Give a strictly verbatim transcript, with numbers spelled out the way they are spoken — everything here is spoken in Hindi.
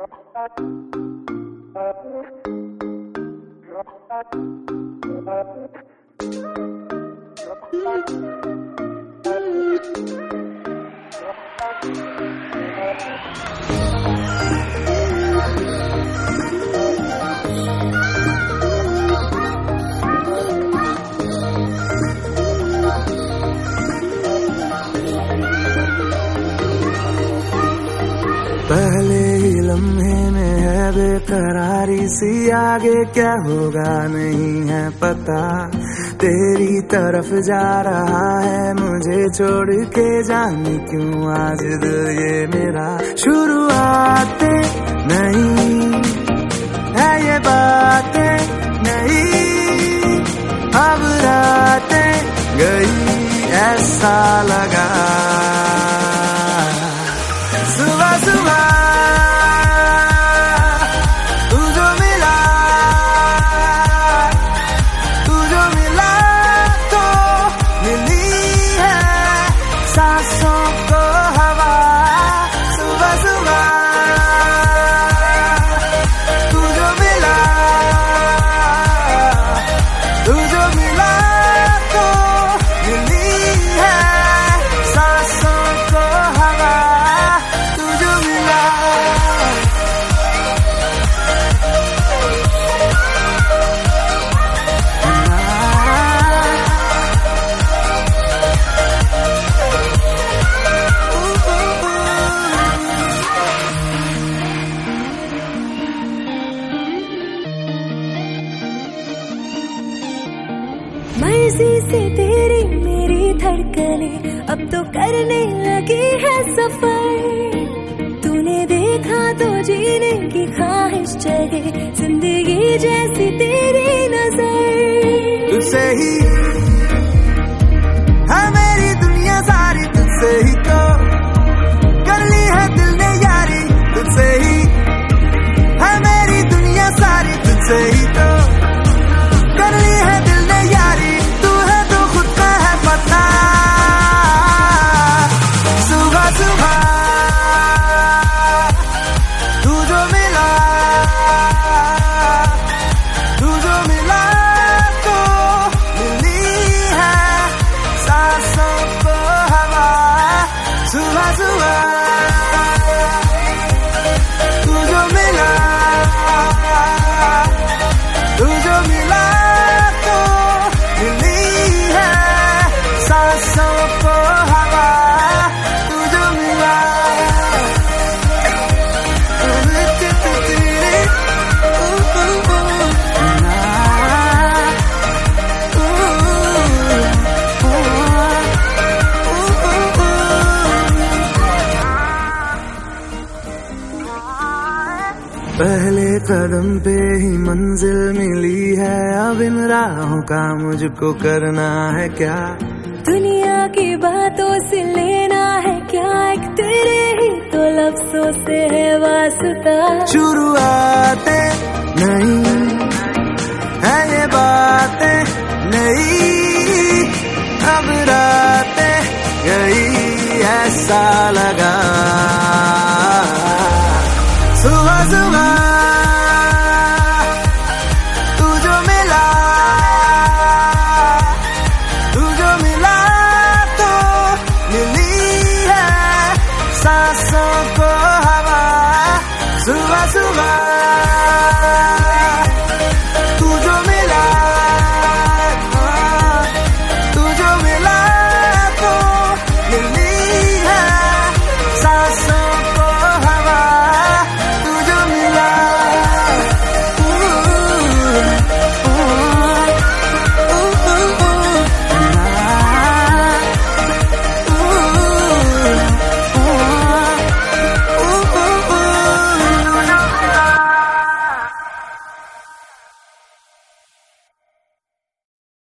पहले ही लम्हे में है बेकरारी सी, आगे क्या होगा नहीं है पता। तेरी तरफ जा रहा है मुझे छोड़ के, जाने क्यों आज दिल ये मेरा। शुरुआतें नहीं है ये बातें नहीं, अब रातें गई ऐसा लगा। सुबह सुबह तू जो मिला, तू जो मिला तो मिली है सांसों को हवा। सुबह सुबह तू जो मिला, तू जो मिला तो मिली है सांसों को हवा। मर्जी से तेरी मेरी धड़कने अब तो करने लगी है सफर। तूने देखा तो जीने की ख्वाहिश जगे, जिंदगी जैसी तेरी नजर। तुझसे ही है मेरी दुनिया सारी, तुझसे ही तो कर ली है दिल ने यारी। तुझसे ही है मेरी दुनिया सारी, तुझसे ही तो कर ली है दिल ने यारी। तू है तो खुद का है पता। सुबह सुबह तू जो मिला, तू जो मिला तो मिली है सांसों को हवा। सुबह सुबह तू जो मिला, तू जो मिला तो मिली है सांसों को हवा। तू जो मिला पहले कदम पे ही मंजिल मिली है, अब इन राहों का मुझको करना है क्या। दुनिया की बातों से लेना है क्या, एक तेरे ही तो लफ्जों से है वास्ता। शुरुआतें नहीं है ये बातें नहीं, अब रातें गई ऐसा लगा।